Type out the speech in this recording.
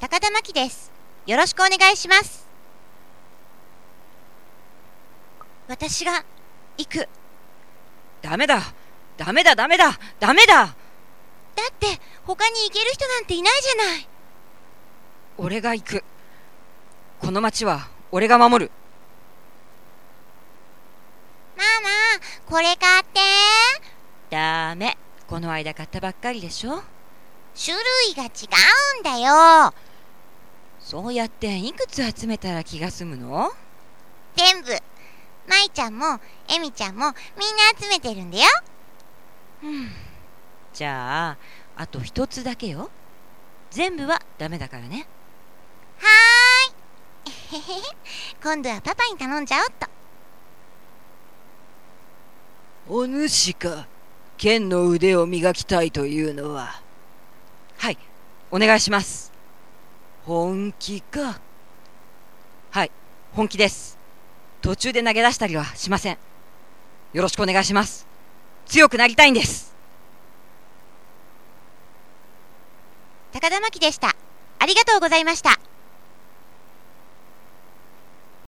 高田真希です。よろしくお願いします。私が行く。 ダメだダメだダメだダメだ。 だって他に行ける人なんていないじゃない。 俺が行く。この町は俺が守る。 ママ、これ買って。 ダメ。この間買ったばっかりでしょ。 種類が違うんだよ。 そうやっていくつ集めたら気が済むの？ 全部。舞ちゃんもエミちゃんもみんな集めてるんだよ。 じゃああと一つだけよ。全部はダメだからね。 はーい。今度はパパに頼んじゃおっと。 お主か。剣の腕を磨きたいというのは。 はい、お願いします。 本気か。 はい、本気です。途中で投げ出したりはしません。よろしくお願いします。強くなりたいんです。 高田真希でした。ありがとうございました。